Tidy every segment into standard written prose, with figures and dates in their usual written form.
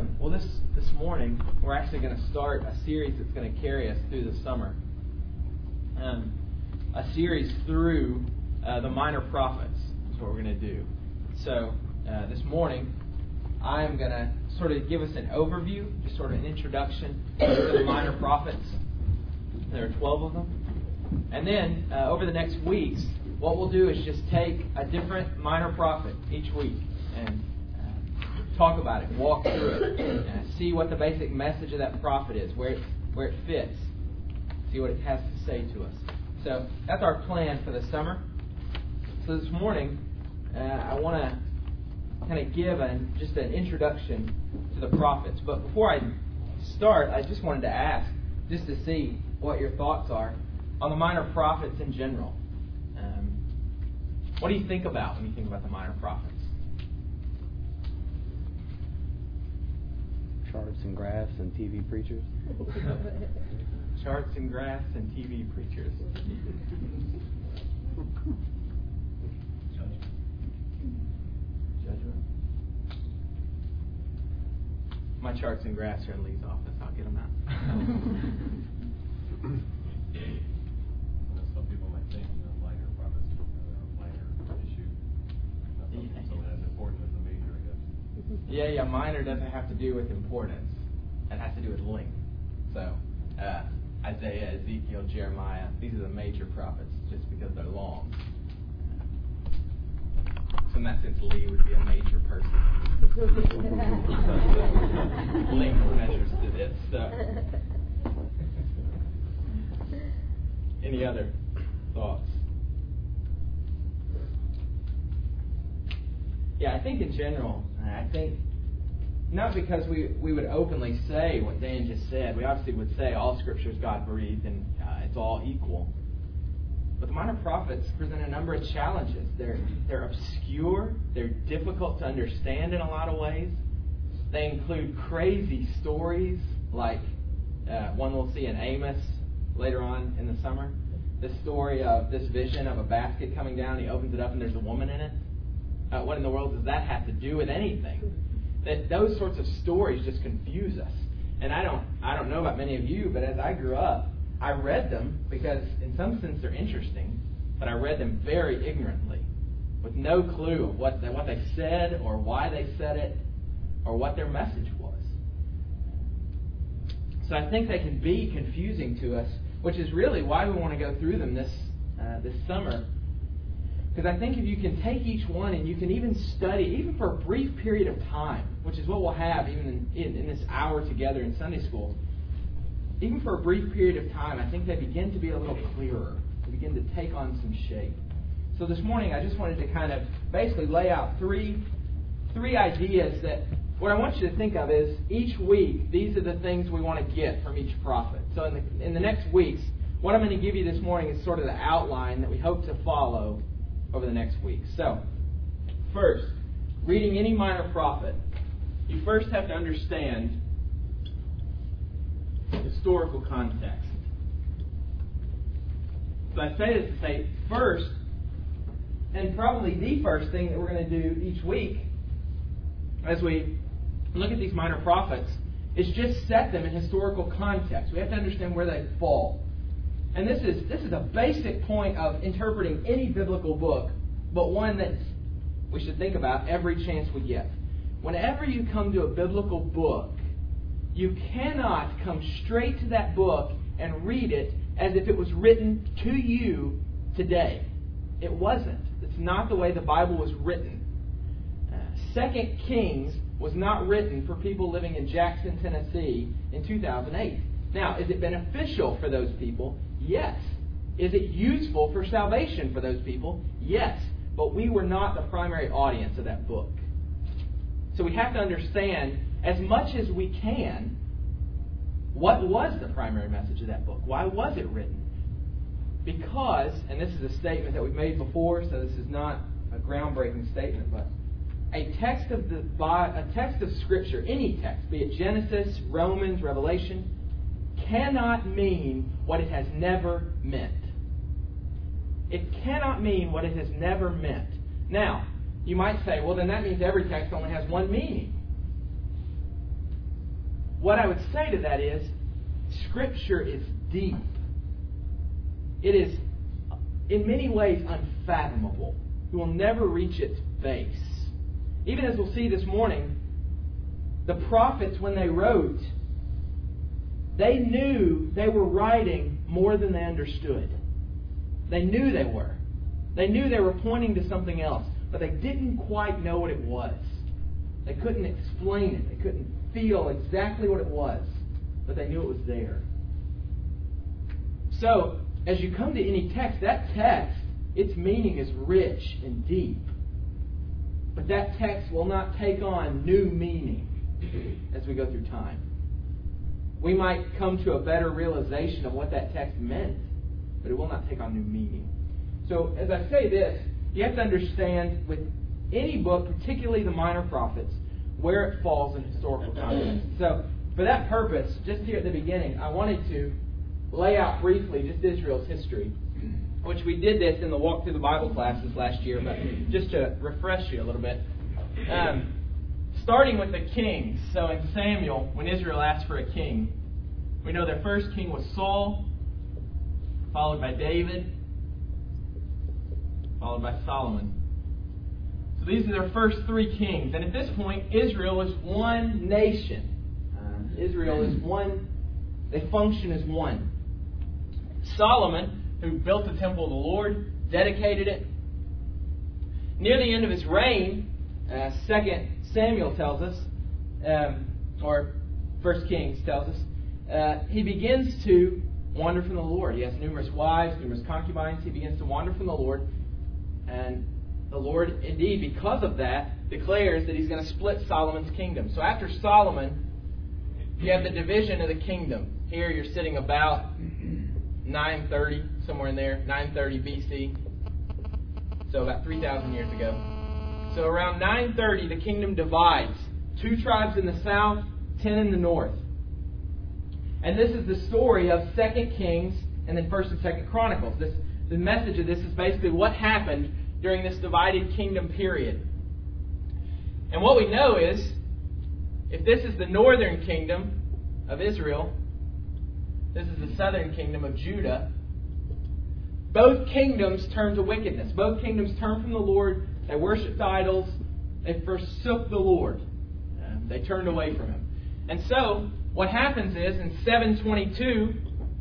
Well, this morning, we're actually going to start a series that's going to carry us through the summer. A series through the Minor Prophets is what we're going to do. So, this morning, I am going to sort of give us an overview, just sort of an introduction to the Minor Prophets. There are 12 of them. And then, over the next weeks, what we'll do is just take a different minor prophet each week and talk about it, walk through it, and see what the basic message of that prophet is, where it fits, see what it has to say to us. So that's our plan for the summer. So this morning, I want to kind of give just an introduction to the prophets. But before I start, I just wanted to ask, just to see what your thoughts are on the minor prophets in general. What do you think about when you think about the minor prophets? Charts and graphs and TV preachers. Charts and graphs and TV preachers. Judgment. My charts and graphs are in Lee's office. I'll get them out. Some people might think minor prophets are a minor issue. Not something as important as a major, I guess. Yeah, minor doesn't have to do with importance. It has to do with length. So, Isaiah, Ezekiel, Jeremiah, these are the major prophets just because they're long. So in that sense, Lee would be a major person. Length measures to this. So. Any other thoughts? Yeah, I think in general, not because we would openly say what Dan just said. We obviously would say all Scripture is God-breathed and it's all equal. But the minor prophets present a number of challenges. They're obscure. They're difficult to understand in a lot of ways. They include crazy stories like one we'll see in Amos later on in the summer. This story of this vision of a basket coming down. He opens it up and there's a woman in it. What in the world does that have to do with anything? That those sorts of stories just confuse us. And I don't know about many of you, but as I grew up, I read them because in some sense they're interesting, but I read them very ignorantly, with no clue of what they said or why they said it or what their message was. So I think they can be confusing to us, which is really why we want to go through them this summer. Because I think if you can take each one and you can even study, even for a brief period of time, which is what we'll have even in this hour together in Sunday school, even for a brief period of time, I think they begin to be a little clearer. They begin to take on some shape. So this morning I just wanted to kind of basically lay out three ideas that what I want you to think of is each week, these are the things we want to get from each prophet. So in the next weeks, what I'm going to give you this morning is sort of the outline that we hope to follow over the next week. So, first, reading any minor prophet, you first have to understand historical context. So I say this to say, first, and probably the first thing that we're going to do each week as we look at these minor prophets is just set them in historical context. We have to understand where they fall. And this is a basic point of interpreting any biblical book, but one that we should think about every chance we get. Whenever you come to a biblical book, you cannot come straight to that book and read it as if it was written to you today. It wasn't. It's not the way the Bible was written. 2 Kings was not written for people living in Jackson, Tennessee in 2008. Now, is it beneficial for those people? Yes. Is it useful for salvation for those people? Yes. But we were not the primary audience of that book. So we have to understand, as much as we can, what was the primary message of that book? Why was it written? Because, and this is a statement that we've made before, so this is not a groundbreaking statement, but a text of Scripture, any text, be it Genesis, Romans, Revelation, cannot mean what it has never meant. It cannot mean what it has never meant. Now, you might say, well, then that means every text only has one meaning. what I would say to that is, Scripture is deep. It is, in many ways, unfathomable. You will never reach its base. Even as we'll see this morning, the prophets, when they wrote, they knew they were writing more than they understood. They knew they were. They knew they were pointing to something else, but they didn't quite know what it was. They couldn't explain it. They couldn't feel exactly what it was, but they knew it was there. So, as you come to any text, that text, its meaning is rich and deep. But that text will not take on new meaning as we go through time. We might come to a better realization of what that text meant, but it will not take on new meaning. So, as I say this, you have to understand with any book, particularly the Minor Prophets, where it falls in historical context. So, for that purpose, just here at the beginning, I wanted to lay out briefly just Israel's history, which we did this in the Walk Through the Bible classes last year, but just to refresh you a little bit. Starting with the kings. So in Samuel, when Israel asked for a king, we know their first king was Saul, followed by David, followed by Solomon. So these are their first three kings. And at this point, Israel is one nation. Israel is one. They function as one. Solomon, who built the temple of the Lord, dedicated it. Near the end of his reign, 2 Samuel tells us, or 1 Kings tells us, he begins to wander from the Lord. He has numerous wives, numerous concubines. He begins to wander from the Lord. And the Lord, indeed, because of that, declares that He's going to split Solomon's kingdom. So after Solomon, you have the division of the kingdom. Here you're sitting about 930, somewhere in there, 930 BC. So about 3,000 years ago. So around 930, the kingdom divides. 2 tribes in the south, 10 in the north. And this is the story of 2 Kings and then 1 and 2 Chronicles. The message of this is basically what happened during this divided kingdom period. And what we know is, if this is the northern kingdom of Israel, this is the southern kingdom of Judah, both kingdoms turn to wickedness. Both kingdoms turn from the Lord. They worshipped idols. They forsook the Lord. They turned away from Him. And so, what happens is, in 722,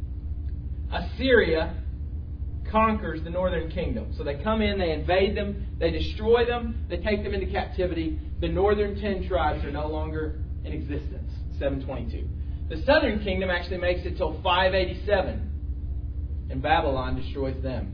Assyria conquers the northern kingdom. So they come in, they invade them, they destroy them, they take them into captivity. The northern 10 tribes are no longer in existence. 722. The southern kingdom actually makes it till 587. And Babylon destroys them.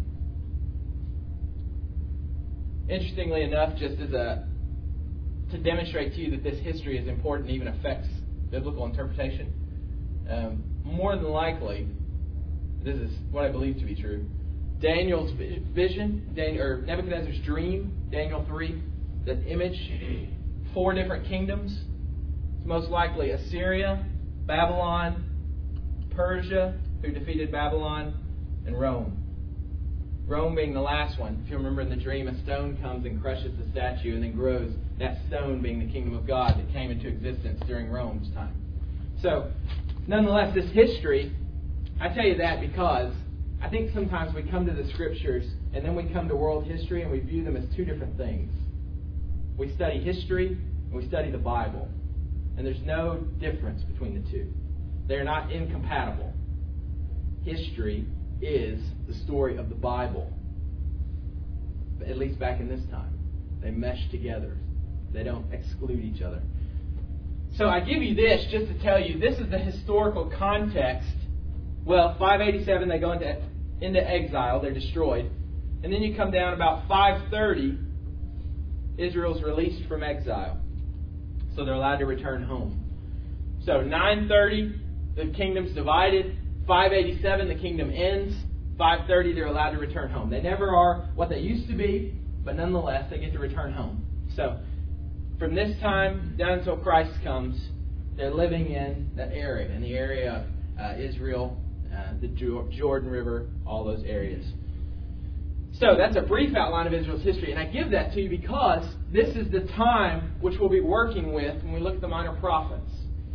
Interestingly enough, just as to demonstrate to you that this history is important and even affects biblical interpretation, more than likely, this is what I believe to be true. Daniel's vision, or Nebuchadnezzar's dream, Daniel 3, that image, 4 different kingdoms. It's most likely Assyria, Babylon, Persia, who defeated Babylon, and Rome. Rome being the last one. If you remember in the dream, a stone comes and crushes the statue and then grows. That stone being the kingdom of God that came into existence during Rome's time. So, nonetheless, this history, I tell you that because I think sometimes we come to the Scriptures and then we come to world history and we view them as two different things. We study history and we study the Bible. And there's no difference between the two. They're not incompatible. History is the story of the Bible. At least back in this time. They mesh together. They don't exclude each other. So I give you this just to tell you this is the historical context. Well, 587 they go into exile. They're destroyed. And then you come down about 530. Israel's released from exile. So they're allowed to return home. So 930, the kingdom's divided. 587, the kingdom ends. 530, they're allowed to return home. They never are what they used to be, but nonetheless, they get to return home. So, from this time down until Christ comes, they're living in that area, in the area of Israel, the Jordan River, all those areas. So, that's a brief outline of Israel's history, and I give that to you because this is the time which we'll be working with when we look at the Minor Prophets.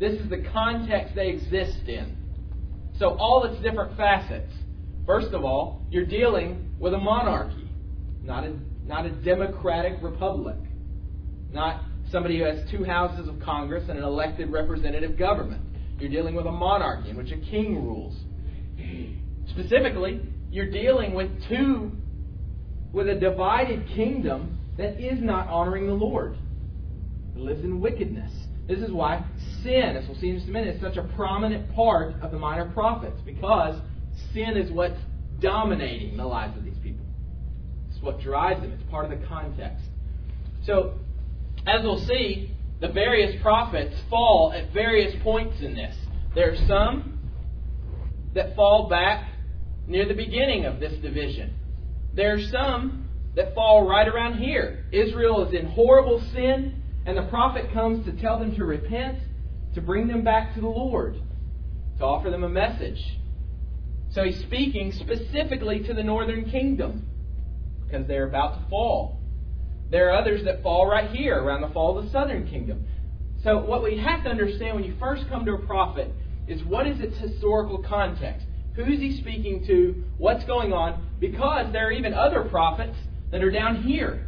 This is the context they exist in. So all its different facets. First of all, you're dealing with a monarchy, not a democratic republic, not somebody who has 2 houses of Congress and an elected representative government. You're dealing with a monarchy in which a king rules. Specifically, you're dealing with a divided kingdom that is not honoring the Lord. It lives in wickedness. This is why sin, as we'll see in just a minute, is such a prominent part of the minor prophets, because sin is what's dominating the lives of these people. It's what drives them. It's part of the context. So, as we'll see, the various prophets fall at various points in this. There are some that fall back near the beginning of this division. There are some that fall right around here. Israel is in horrible sin, and the prophet comes to tell them to repent, to bring them back to the Lord, to offer them a message. So he's speaking specifically to the northern kingdom, because they're about to fall. There are others that fall right here, around the fall of the southern kingdom. So what we have to understand when you first come to a prophet is, what is its historical context? Who is he speaking to? What's going on? Because there are even other prophets that are down here.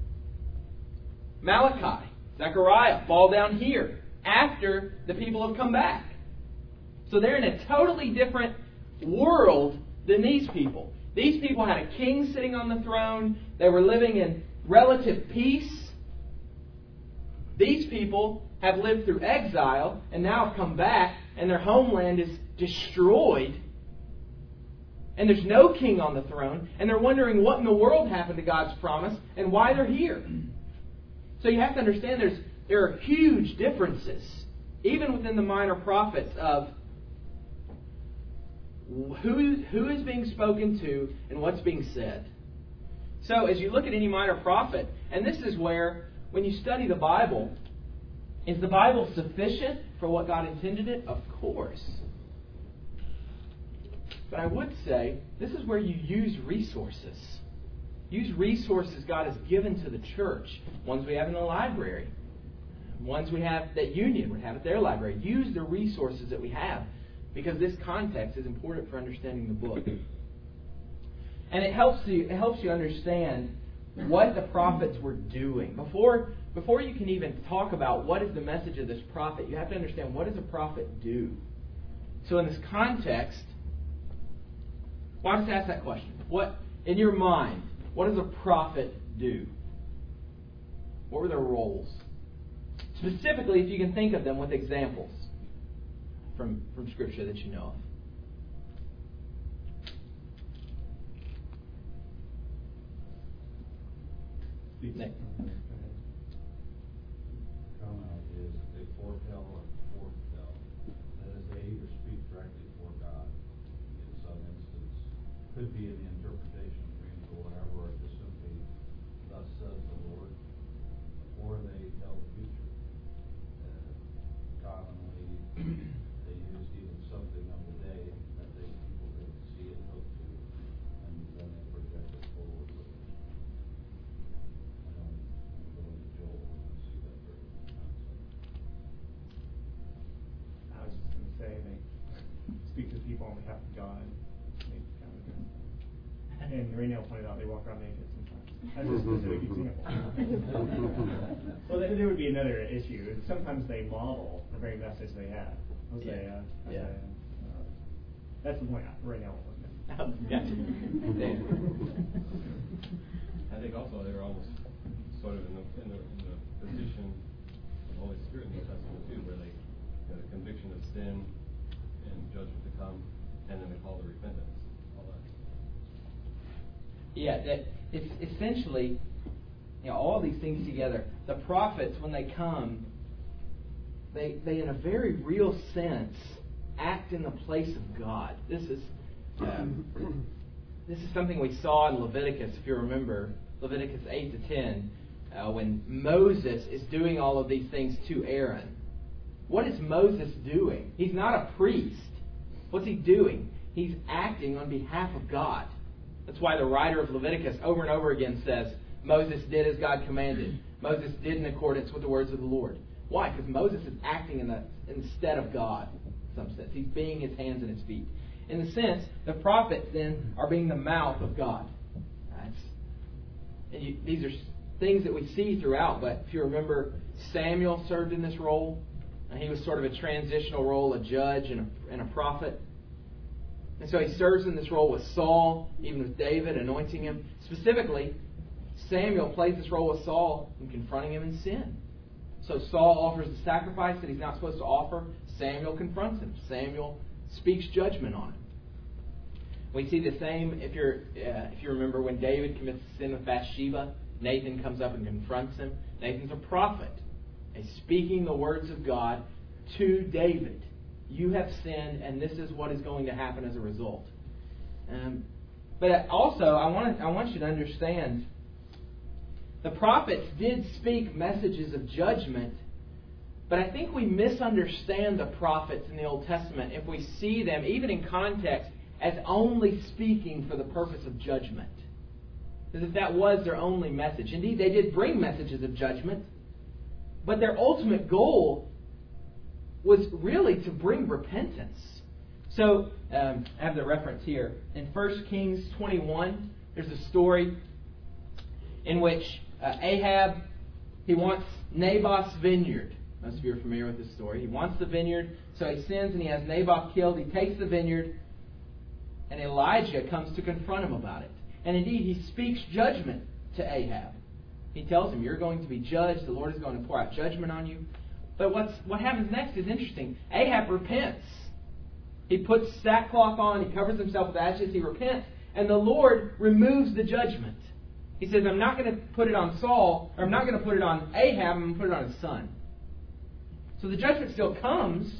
Malachi, Zechariah fall down here after the people have come back. So they're in a totally different world than these people. These people had a king sitting on the throne. They were living in relative peace. These people have lived through exile and now have come back, and their homeland is destroyed. And there's no king on the throne, and they're wondering what in the world happened to God's promise and why they're here. So you have to understand there are huge differences, even within the minor prophets, of who is being spoken to and what's being said. So as you look at any minor prophet, and this is where, when you study the Bible, is the Bible sufficient for what God intended it? Of course. But I would say, this is where you use resources. Use resources God has given to the church. Ones we have in the library. Ones we have that Union would have at their library. Use the resources that we have, because this context is important for understanding the book. And it helps you understand what the prophets were doing. Before you can even talk about what is the message of this prophet, you have to understand, what does a prophet do? So in this context, why don't you ask that question? What, in your mind, what does a prophet do? What were their roles? Specifically, if you can think of them with examples from Scripture that you know of. Nick. Comment is they foretell or foretell. That is, they either speak directly for God in some instance, could be in the interpretation of dreams or whatever, or just simply, thus says the Lord, or they tell the future. Commonly, they use even something of the day that people could see and hope to, and then they project it forward with it. I was just going to say, they speak to people on behalf of God. And Raynell pointed out they walk around naked sometimes. That's a specific example. Well, there would be another issue. Sometimes they model the very message they have. Hosea. Yeah. That's the point Raynell was making. Gotcha. I think also they're almost sort of in the position of the Holy Spirit in the New Testament too, where they the conviction of sin and judgment to come, and then the call to repentance. All that. Yeah, that it's essentially, all these things together. The prophets, when they come, they in a very real sense act in the place of God. This is something we saw in Leviticus, if you remember, Leviticus 8 to 10, when Moses is doing all of these things to Aaron. What is Moses doing? He's not a priest. What's he doing? He's acting on behalf of God. That's why the writer of Leviticus over and over again says, Moses did as God commanded. Moses did in accordance with the words of the Lord. Why? Because Moses is acting instead of God, in some sense. He's being his hands and his feet. In the sense, the prophets then are being the mouth of God. These are things that we see throughout, but if you remember, Samuel served in this role. And he was sort of a transitional role, a judge and a prophet. And so he serves in this role with Saul, even with David, anointing him. Specifically, Samuel plays this role with Saul in confronting him in sin. So Saul offers the sacrifice that he's not supposed to offer. Samuel confronts him. Samuel speaks judgment on him. We see the same if you remember when David commits sin with Bathsheba. Nathan comes up and confronts him. Nathan's a prophet. He's speaking the words of God to David. You have sinned, and this is what is going to happen as a result. But also, I want you to understand, the prophets did speak messages of judgment, but I think we misunderstand the prophets in the Old Testament if we see them, even in context, as only speaking for the purpose of judgment. As if that was their only message. Indeed, they did bring messages of judgment, but their ultimate goal was really to bring repentance. So, I have the reference here. In 1 Kings 21, there's a story in which Ahab, he wants Naboth's vineyard. Most of you are familiar with this story. He wants the vineyard, so he sins and he has Naboth killed. He takes the vineyard, and Elijah comes to confront him about it. And indeed, he speaks judgment to Ahab. He tells him, you're going to be judged. The Lord is going to pour out judgment on you. But what happens next is interesting. Ahab repents. He puts sackcloth on. He covers himself with ashes. He repents. And the Lord removes the judgment. He says, I'm not going to put it on Saul, or I'm not going to put it on Ahab. I'm going to put it on his son. So the judgment still comes.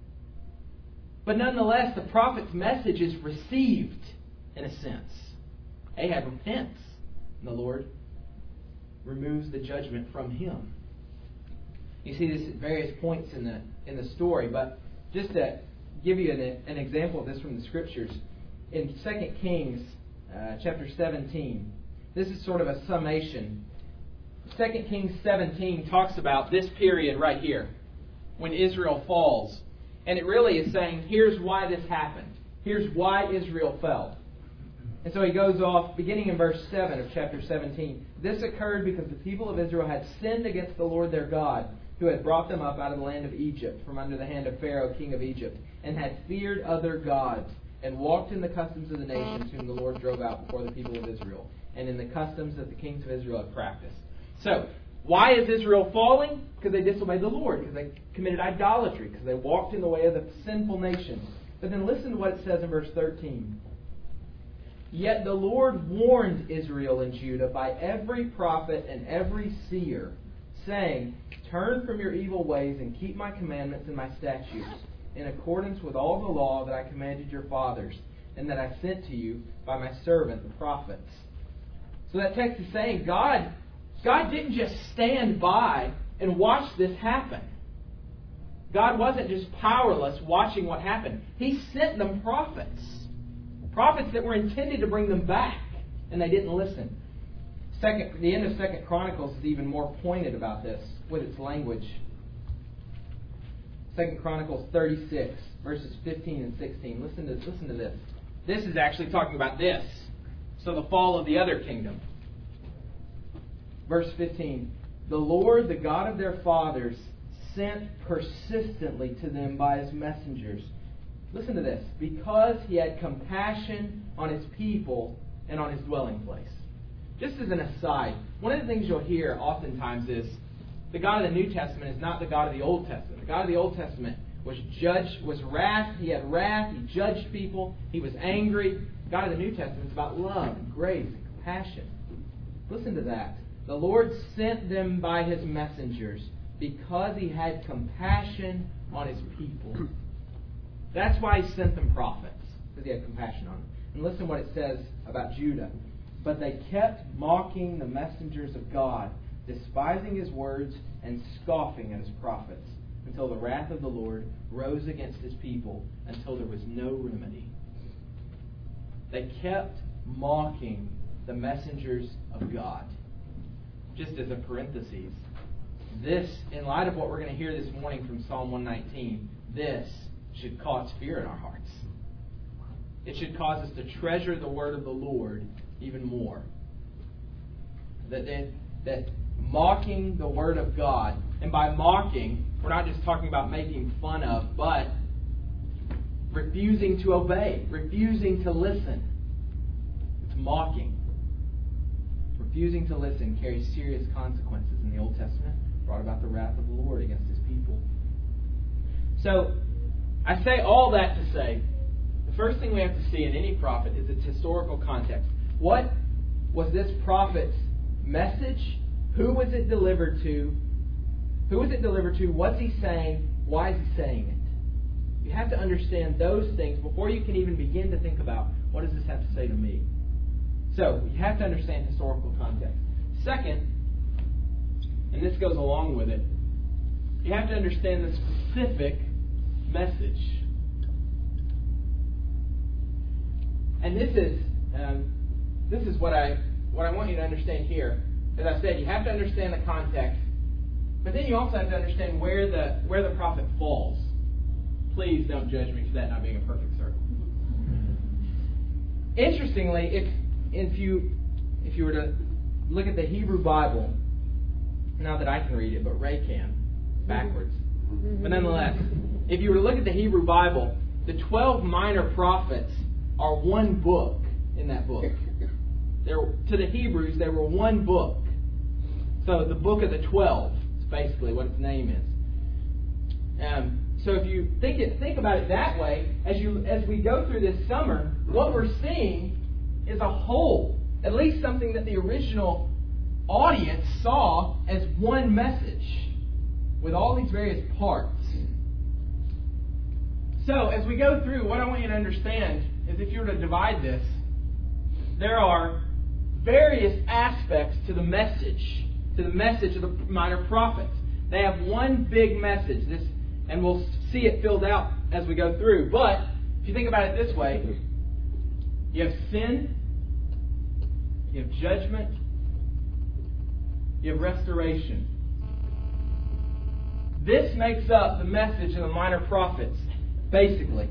But nonetheless, the prophet's message is received in a sense. Ahab repents. And the Lord removes the judgment from him. You see this at various points in the story, but just to give you an example of this from the Scriptures, in 2 Kings chapter 17, this is sort of a summation. 2 Kings 17 talks about this period right here, when Israel falls. And it really is saying, here's why this happened. Here's why Israel fell. And so he goes off, beginning in verse 7 of chapter 17. This occurred because the people of Israel had sinned against the Lord their God, who had brought them up out of the land of Egypt, from under the hand of Pharaoh, king of Egypt, and had feared other gods, and walked in the customs of the nations whom the Lord drove out before the people of Israel, and in the customs that the kings of Israel had practiced. So, why is Israel falling? Because they disobeyed the Lord, because they committed idolatry, because they walked in the way of the sinful nations. But then listen to what it says in verse 13. Yet the Lord warned Israel and Judah by every prophet and every seer, saying, turn from your evil ways and keep my commandments and my statutes, in accordance with all the law that I commanded your fathers, and that I sent to you by my servant the prophets. So that text is saying God didn't just stand by and watch this happen. God wasn't just powerless watching what happened. He sent them prophets. Prophets that were intended to bring them back, and they didn't listen. The end of 2 Chronicles is even more pointed about this with its language. 2 Chronicles 36, verses 15 and 16. Listen to this. This is actually talking about this. So the fall of the other kingdom. Verse 15. The Lord, the God of their fathers, sent persistently to them by his messengers. Listen to this. Because he had compassion on his people and on his dwelling place. Just as an aside, one of the things you'll hear oftentimes is the God of the New Testament is not the God of the Old Testament. The God of the Old Testament was wrath. He had wrath. He judged people. He was angry. The God of the New Testament is about love and grace and compassion. Listen to that. The Lord sent them by his messengers because he had compassion on his people. That's why he sent them prophets, because he had compassion on them. And listen what it says about Judah. But they kept mocking the messengers of God, despising his words and scoffing at his prophets, until the wrath of the Lord rose against his people, until there was no remedy. They kept mocking the messengers of God. Just as a parenthesis, this, in light of what we're going to hear this morning from Psalm 119, this should cause fear in our hearts. It should cause us to treasure the word of the Lord even more. That mocking the word of God, and by mocking, we're not just talking about making fun of, but refusing to obey, refusing to listen. It's mocking. Refusing to listen carries serious consequences. In the Old Testament, brought about the wrath of the Lord against His people. So, I say all that to say, the first thing we have to see in any prophet is its historical context. What was this prophet's message? Who was it delivered to? Who was it delivered to? What's he saying? Why is he saying it? You have to understand those things before you can even begin to think about, what does this have to say to me? So, you have to understand historical context. Second, and this goes along with it, you have to understand the specific message. And this is what I want you to understand here. As I said, you have to understand the context, but then you also have to understand where the prophet falls. Please don't judge me for that not being a perfect circle. Interestingly, if you were to look at the Hebrew Bible, not that I can read it, but Ray can, backwards. But nonetheless, if you were to look at the Hebrew Bible, the 12 minor prophets are one book in that book. To the Hebrews, they were one book. So the book of the 12 is basically what its name is. So if you think about it that way, as we go through this summer, what we're seeing is a whole, at least something that the original audience saw as one message with all these various parts. So as we go through, what I want you to understand is if you were to divide this, there are various aspects to the message of the minor prophets. They have one big message, and we'll see it filled out as we go through. But if you think about it this way, you have sin, you have judgment, you have restoration. This makes up the message of the minor prophets, basically.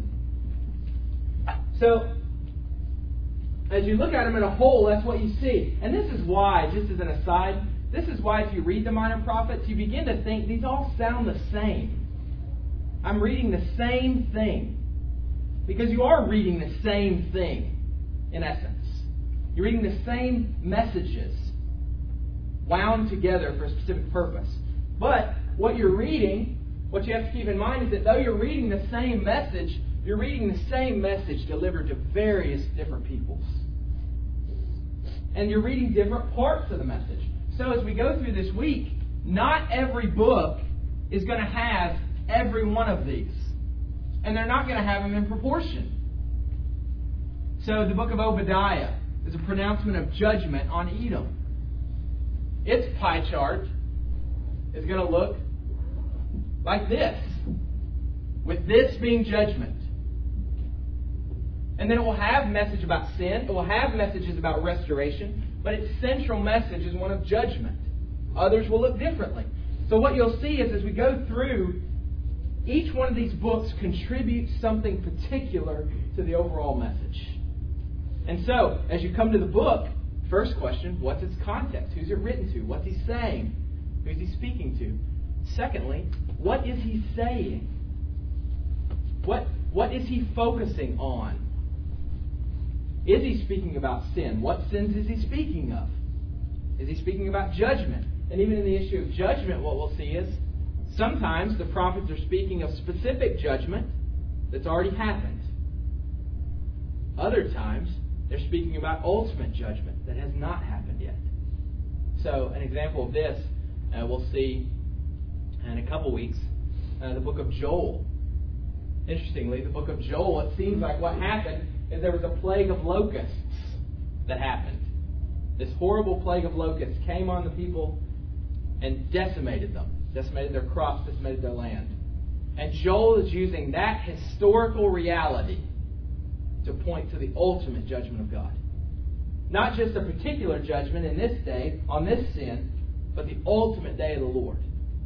So, as you look at them in a whole, that's what you see. And this is why, just as an aside, this is why if you read the minor prophets, you begin to think these all sound the same. I'm reading the same thing. Because you are reading the same thing, in essence. You're reading the same messages wound together for a specific purpose. But what you're reading, what you have to keep in mind is that though you're reading the same message, you're reading the same message delivered to various different peoples. And you're reading different parts of the message. So as we go through this week, not every book is going to have every one of these. And they're not going to have them in proportion. So the book of Obadiah is a pronouncement of judgment on Edom. Its pie chart is going to look like this, with this being judgment. And then it will have a message about sin. It will have messages about restoration. But its central message is one of judgment. Others will look differently. So what you'll see is as we go through, each one of these books contributes something particular to the overall message. And so, as you come to the book, first question, what's its context? Who's it written to? What's he saying? Who's he speaking to? Secondly, what is he saying? What is he focusing on? Is he speaking about sin? What sins is he speaking of? Is he speaking about judgment? And even in the issue of judgment, what we'll see is sometimes the prophets are speaking of specific judgment that's already happened. Other times, they're speaking about ultimate judgment that has not happened yet. So, an example of this we'll see in a couple weeks, the book of Joel. Interestingly, the book of Joel, it seems like what happened is there was a plague of locusts that happened. This horrible plague of locusts came on the people and decimated them. Decimated their crops, decimated their land. And Joel is using that historical reality to point to the ultimate judgment of God. Not just a particular judgment in this day, on this sin, but the ultimate day of the Lord.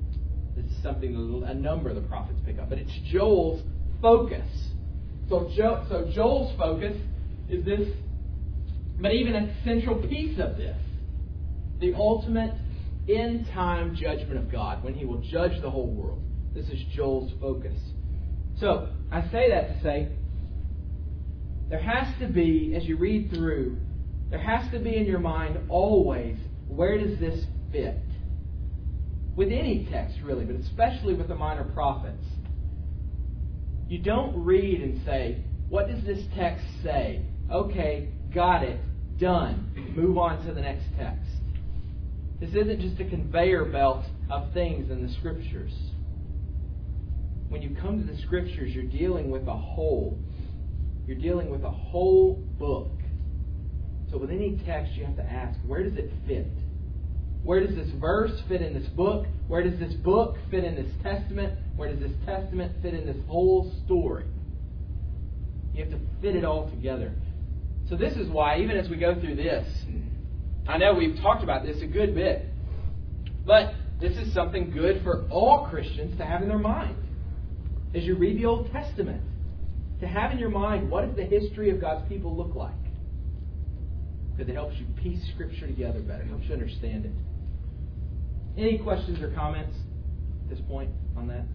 something a number of the prophets pick up, but it's Joel's focus. So Joel's focus is this, but even a central piece of this, the ultimate end-time judgment of God, when He will judge the whole world. This is Joel's focus. So, I say that to say, there has to be, as you read through, there has to be in your mind always, where does this fit? With any text, really, but especially with the minor prophets. You don't read and say, what does this text say? Okay, got it, done. Move on to the next text. This isn't just a conveyor belt of things in the Scriptures. When you come to the Scriptures, you're dealing with a whole. You're dealing with a whole book. So with any text, you have to ask, where does it fit? Where does this verse fit in this book? Where does this book fit in this testament? Where does this testament fit in this whole story? You have to fit it all together. So this is why, even as we go through this, I know we've talked about this a good bit, but this is something good for all Christians to have in their mind. As you read the Old Testament, to have in your mind, what does the history of God's people look like? Because it helps you piece Scripture together better. It helps you understand it. Any questions or comments at this point on that?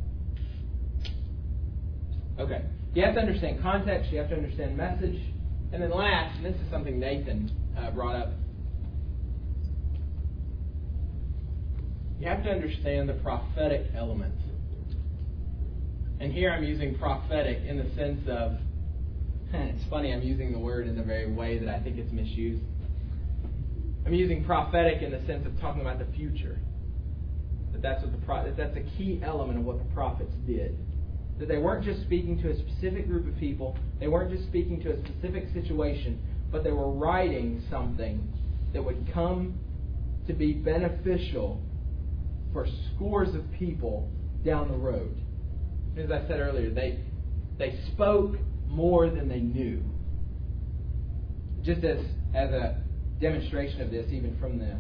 Okay. You have to understand context. You have to understand message. And then last, and this is something Nathan brought up, you have to understand the prophetic element. And here I'm using prophetic in the sense of, it's funny, I'm using the word in the very way that I think it's misused. I'm using prophetic in the sense of talking about the future. That's a key element of what the prophets did. That they weren't just speaking to a specific group of people, they weren't just speaking to a specific situation, but they were writing something that would come to be beneficial for scores of people down the road. As I said earlier, they spoke more than they knew. Just as a demonstration of this, even from the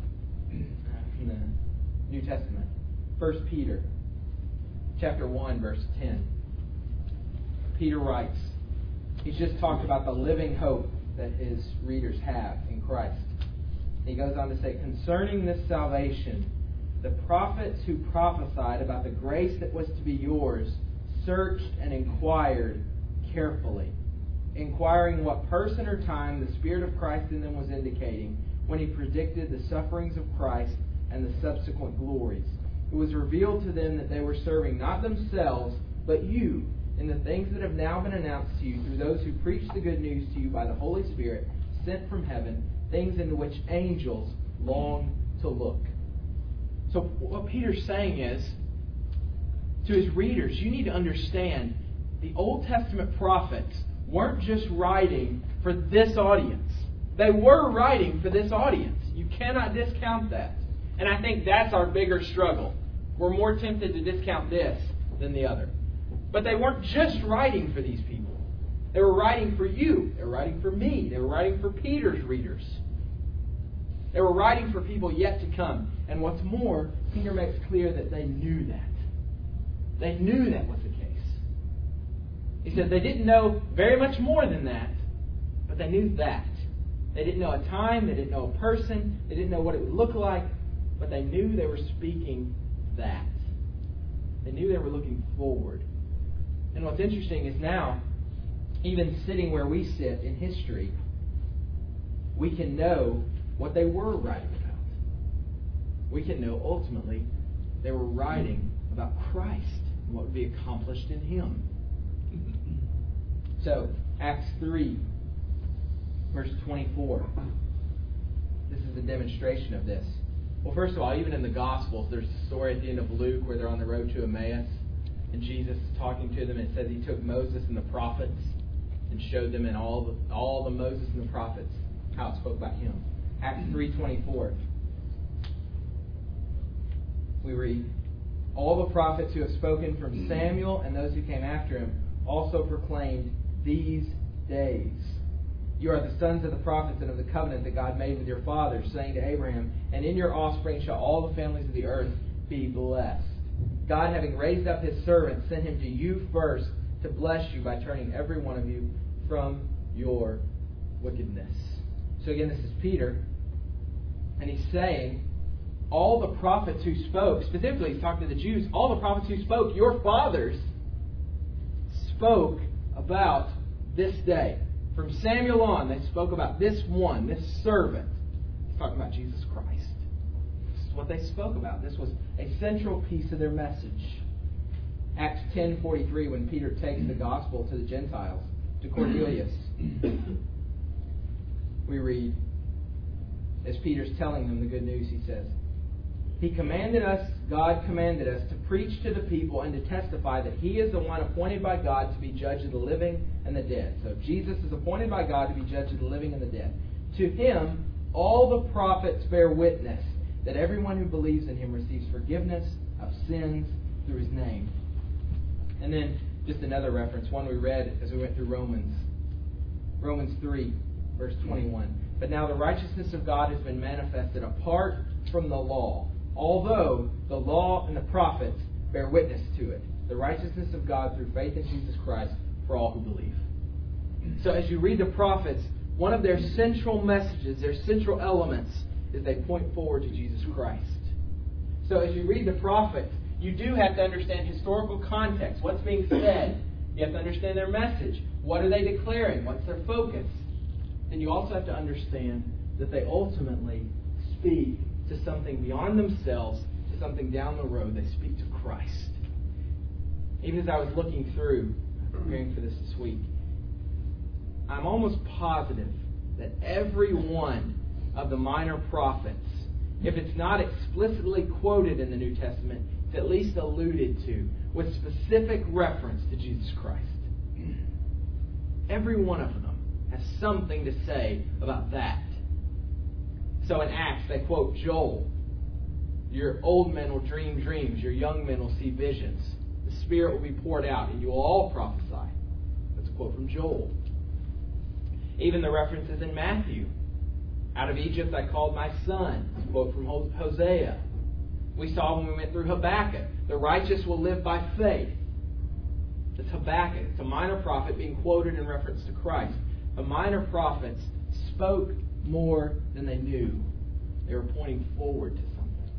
New Testament. 1 Peter chapter 1, verse 10. Peter writes, he's just talked about the living hope that his readers have in Christ. He goes on to say, concerning this salvation, the prophets who prophesied about the grace that was to be yours searched and inquired carefully, inquiring what person or time the Spirit of Christ in them was indicating when He predicted the sufferings of Christ and the subsequent glories. It was revealed to them that they were serving not themselves, but you, in the things that have now been announced to you through those who preach the good news to you by the Holy Spirit sent from heaven, things into which angels long to look. So what Peter's saying is, to his readers, you need to understand the Old Testament prophets weren't just writing for this audience. They were writing for this audience. You cannot discount that. And I think that's our bigger struggle. We're more tempted to discount this than the other. But they weren't just writing for these people. They were writing for you. They were writing for me. They were writing for Peter's readers. They were writing for people yet to come. And what's more, Peter makes clear that they knew that. They knew that was the case. He said they didn't know very much more than that, but they knew that. They didn't know a time, they didn't know a person, they didn't know what it would look like, but they knew they were speaking that. They knew they were looking forward. And what's interesting is now, even sitting where we sit in history, we can know what they were writing about. We can know ultimately they were writing about Christ and what would be accomplished in Him. So, Acts 3, verse 24. This is a demonstration of this. Well, first of all, even in the Gospels, there's a story at the end of Luke where they're on the road to Emmaus, and Jesus is talking to them, and it says He took Moses and the prophets and showed them in all the Moses and the prophets how it spoke about Him. Acts 3:24. We read, all the prophets who have spoken from Samuel and those who came after him also proclaimed these days. You are the sons of the prophets and of the covenant that God made with your fathers, saying to Abraham, and in your offspring shall all the families of the earth be blessed. God, having raised up His servant, sent him to you first to bless you by turning every one of you from your wickedness. So again, this is Peter, and he's saying, all the prophets who spoke, specifically he's talking to the Jews, all the prophets who spoke, your fathers spoke about this day. From Samuel on, they spoke about this one, this servant. He's talking about Jesus Christ. This is what they spoke about. This was a central piece of their message. Acts 10:43, when Peter takes the gospel to the Gentiles, to Cornelius, we read, as Peter's telling them the good news, he says, God commanded us to preach to the people and to testify that He is the one appointed by God to be judge of the living and the dead. So Jesus is appointed by God to be judge of the living and the dead. To Him, all the prophets bear witness that everyone who believes in Him receives forgiveness of sins through His name. And then just another reference, one we read as we went through Romans 3, verse 21. But now the righteousness of God has been manifested apart from the law, although the law and the prophets bear witness to it. The righteousness of God through faith in Jesus Christ for all who believe. So as you read the prophets, one of their central messages, their central elements, is they point forward to Jesus Christ. So as you read the prophets, you do have to understand historical context. What's being said? You have to understand their message. What are they declaring? What's their focus? And you also have to understand that they ultimately speak to something beyond themselves, to something down the road. They speak to Christ. Even as I was looking through, preparing for this week, I'm almost positive that every one of the minor prophets, if it's not explicitly quoted in the New Testament, it's at least alluded to with specific reference to Jesus Christ. Every one of them has something to say about that. So in Acts, they quote Joel. Your old men will dream dreams. Your young men will see visions. The Spirit will be poured out, and you will all prophesy. That's a quote from Joel. Even the references in Matthew. Out of Egypt I called my son. That's a quote from Hosea. We saw when we went through Habakkuk. The righteous will live by faith. It's Habakkuk. It's a minor prophet being quoted in reference to Christ. The minor prophets spoke more than they knew. They were pointing forward to something.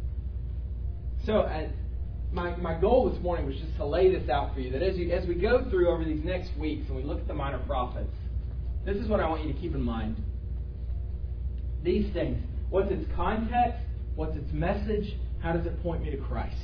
So my goal this morning was just to lay this out for you, that as we go through over these next weeks and we look at the minor prophets, this is what I want you to keep in mind. These things. What's its context? What's its message? How does it point me to Christ?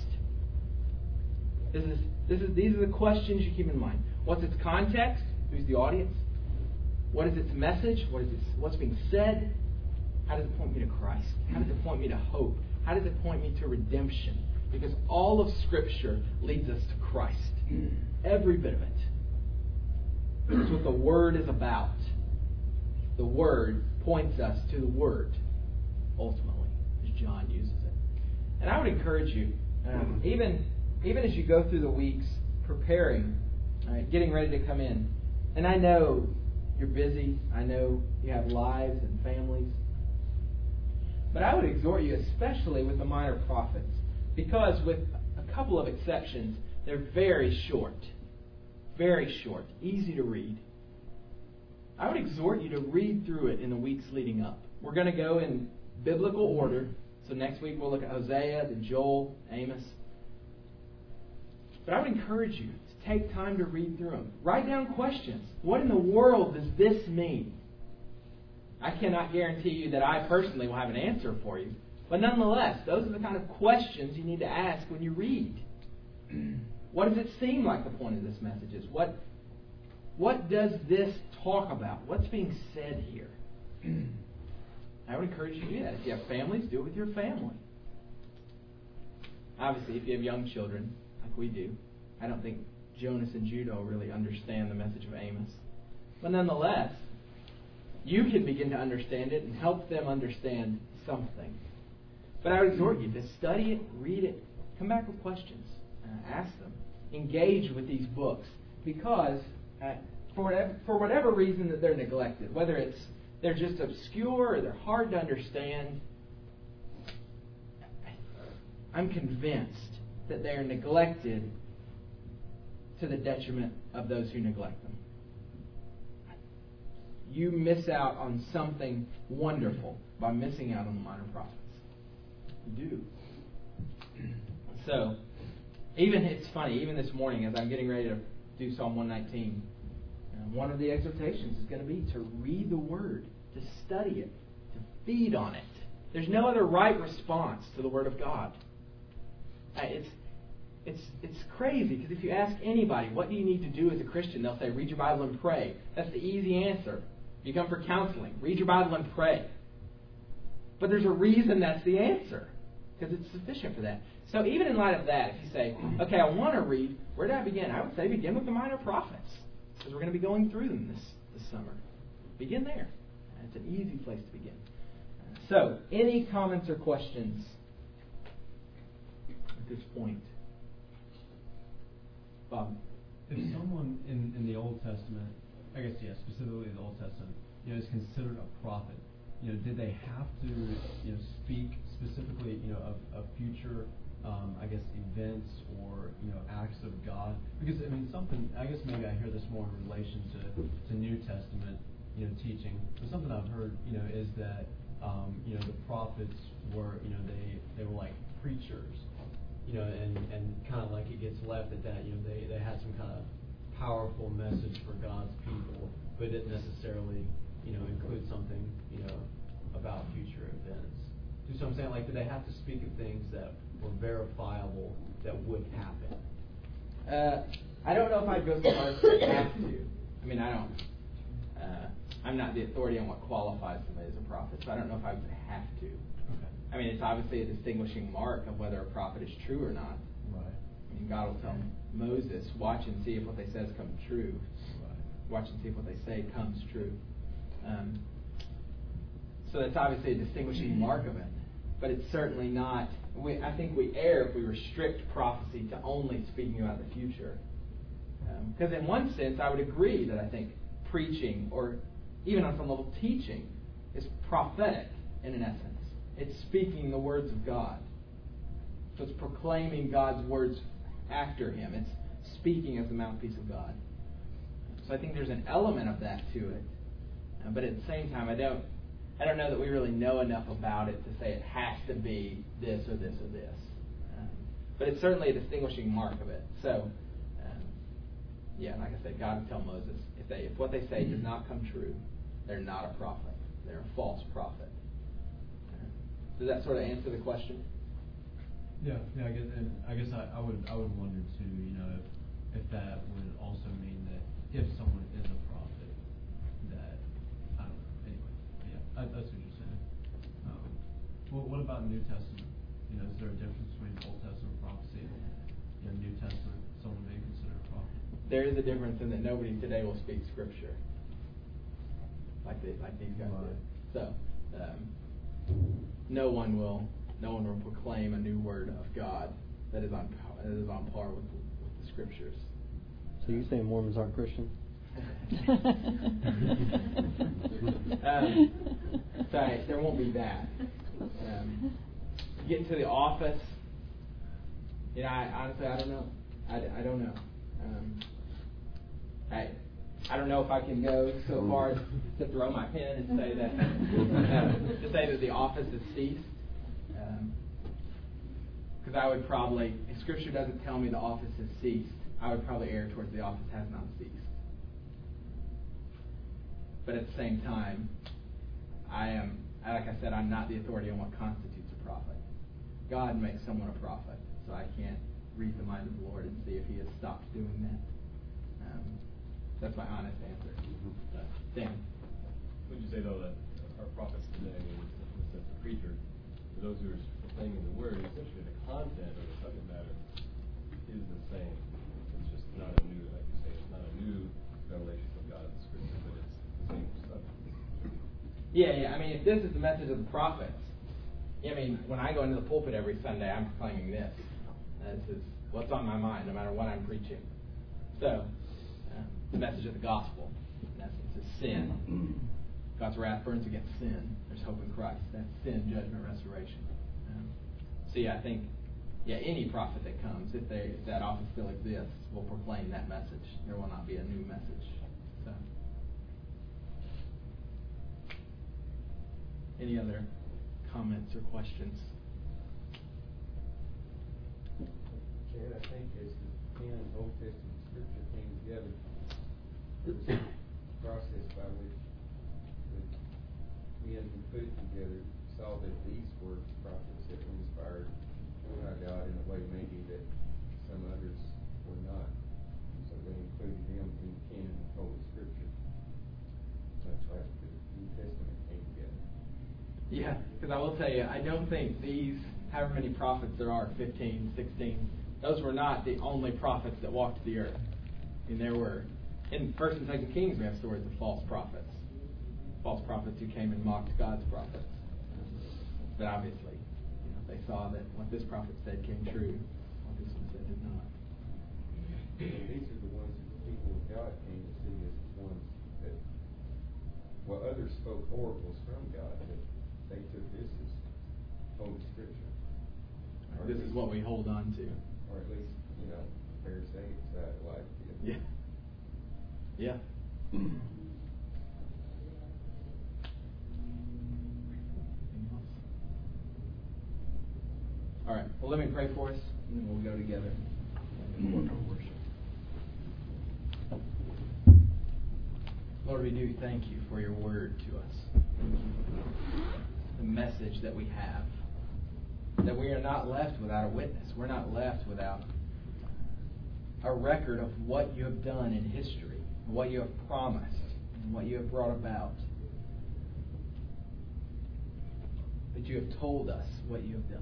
These are the questions you keep in mind. What's its context? Who's the audience? What is its message? What's being said? How does it point me to Christ? How does it point me to hope? How does it point me to redemption? Because all of Scripture leads us to Christ. Every bit of it. That's what the Word is about. The Word points us to the Word, ultimately, as John uses it. And I would encourage you, even as you go through the weeks preparing, getting ready to come in, and I know you're busy. I know you have lives and families. But I would exhort you, especially with the minor prophets, because with a couple of exceptions, they're very short. Very short. Easy to read. I would exhort you to read through it in the weeks leading up. We're going to go in biblical order. So next week we'll look at Hosea, then Joel, Amos. But I would encourage you to take time to read through them. Write down questions. What in the world does this mean? I cannot guarantee you that I personally will have an answer for you. But nonetheless, those are the kind of questions you need to ask when you read. What does it seem like the point of this message is? What does this talk about? What's being said here? I would encourage you to do that. If you have families, do it with your family. Obviously, if you have young children, like we do, I don't think Jonas and Judah really understand the message of Amos. But nonetheless, you can begin to understand it and help them understand something. But I would exhort you to study it, read it, come back with questions, ask them, engage with these books, because for whatever reason that they're neglected, whether it's they're just obscure or they're hard to understand, I'm convinced that they are neglected to the detriment of those who neglect them. You miss out on something wonderful by missing out on the minor prophets. You do. So, it's funny, even this morning as I'm getting ready to do Psalm 119, one of the exhortations is going to be to read the Word, to study it, to feed on it. There's no other right response to the Word of God. It's crazy, because if you ask anybody, what do you need to do as a Christian? They'll say, read your Bible and pray. That's the easy answer. You come for counseling, read your Bible and pray. But there's a reason that's the answer, because it's sufficient for that. So even in light of that, if you say, okay, I want to read, where do I begin? I would say begin with the minor prophets, because we're going to be going through them this summer. Begin there. It's an easy place to begin. So, any comments or questions at this point? Bob? If someone in the Old Testament, I guess, specifically the Old Testament, is considered a prophet, did they have to, speak specifically, of future, I guess, events or, acts of God? Because, I guess maybe I hear this more in relation to New Testament, teaching. But something I've heard, is that, the prophets were, they were like preachers, and kind of like it gets left at that, they had some kind of powerful message for God's people, but it didn't necessarily, include something, about future events. Do you see what I'm saying? Like, did they have to speak of things that were verifiable that would happen? I don't know if I'd go so far as to have to. I don't. I'm not the authority on what qualifies somebody as a prophet, so I don't know if I would have to. Okay. It's obviously a distinguishing mark of whether a prophet is true or not. Right. God will tell Moses, watch and see if what they say comes true. Right. Watch and see if what they say comes true. So that's obviously a distinguishing mark of it. But it's certainly not. I think we err if we restrict prophecy to only speaking about the future. Because in one sense, I would agree that I think preaching, or even on some level teaching, is prophetic in an essence. It's speaking the words of God. So it's proclaiming God's words after Him. It's speaking as the mouthpiece of God. So I think there's an element of that to it. But at the same time, I don't know that we really know enough about it to say it has to be this or this or this. But it's certainly a distinguishing mark of it. So, like I said, God would tell Moses, if what they say does not come true, they're not a prophet. They're a false prophet. Does that sort of answer the question? Yeah. I guess I would wonder too, if that would also mean that if someone is a prophet, that I don't know. Anyway, that's what you're saying. What about New Testament? Is there a difference between Old Testament prophecy and New Testament? Someone may consider a prophet. There is a difference in that nobody today will speak Scripture like these guys did. So, no one will proclaim a new word of God that is on par with the Scriptures. So you saying Mormons aren't Christian? Sorry, there won't be that. Get into the office. Honestly, I don't know. I don't know. I don't know if I can go so far as to throw my pen and say that the office has ceased. Because I would probably, if Scripture doesn't tell me the office has ceased, I would probably err towards the office has not ceased. But at the same time, like I said, I'm not the authority on what constitutes a prophet. God makes someone a prophet, so I can't read the mind of the Lord and see if He has stopped doing that. That's my honest answer. Dan? Would you say, though, that our prophets today, in the sense of preacher, for those who are proclaiming the word, essentially the content of the subject matter is the same. It's just not a new, like you say, it's not a new revelation of God's Scripture, but it's the same subject. Yeah. If this is the message of the prophets, when I go into the pulpit every Sunday, I'm proclaiming this. This is what's on my mind, no matter what I'm preaching. So, the message of the gospel, in essence, is sin. God's wrath burns against sin. There's hope in Christ. That's sin, judgment, restoration. I think, any prophet that comes, if that office still exists, will proclaim that message. There will not be a new message. So, any other comments or questions? Chad, I think as the canon of Old Testament Scripture came together, there was a process by which the men who put it together saw that these were prophets that were inspired by God in a way maybe that some others were not. And so they included them in the canon of Holy Scripture, much like the New Testament came together. Yeah, because I will tell you, I don't think these, however many prophets there are, 15, 16, those were not the only prophets that walked the earth. I mean, there were, in 1st and 2nd Kings, we have stories of false prophets who came and mocked God's prophets. But obviously, they saw that what this prophet said came true, what this one said did not. And these are the ones that the people of God came to see as the ones that, well, others spoke oracles from God, but they took this as Holy Scripture. This is what we hold on to. Or at least, fair to say it's that like it. Yeah. Yeah. All right. Well, let me pray for us, and then we'll go together and worship. Lord, we do thank you for your word to us. The message that we have. That we are not left without a witness. We're not left without a record of what you have done in history, what you have promised, and what you have brought about. But you have told us what you have done.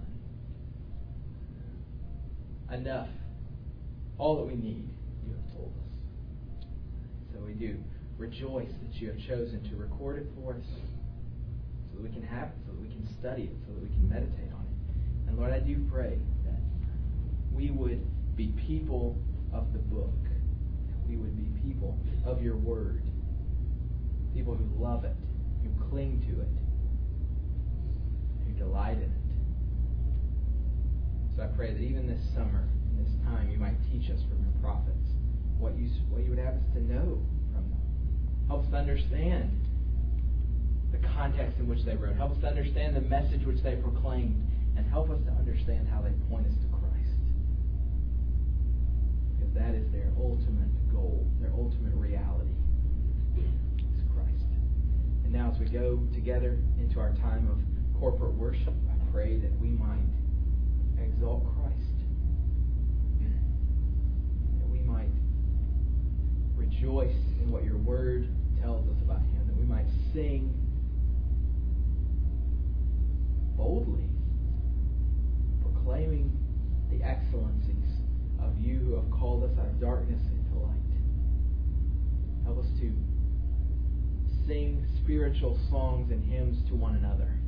Enough. All that we need, you have told us. So we do rejoice that you have chosen to record it for us so that we can have it, so that we can study it, so that we can meditate on it. And Lord, I do pray that we would be people of the book, that we would be people of your word, people who love it, who cling to it, who delight in it. So I pray that even this summer, in this time, you might teach us from your prophets what you would have us to know from them. Help us to understand the context in which they wrote. Help us to understand the message which they proclaimed. And help us to understand how they point us to Christ. Because that is their ultimate goal, their ultimate reality. Is Christ. And now as we go together into our time of corporate worship, I pray that we might exalt Christ. That we might rejoice in what your word tells us about him. That we might sing boldly, proclaiming the excellencies of you who have called us out of darkness into light. Help us to sing spiritual songs and hymns to one another.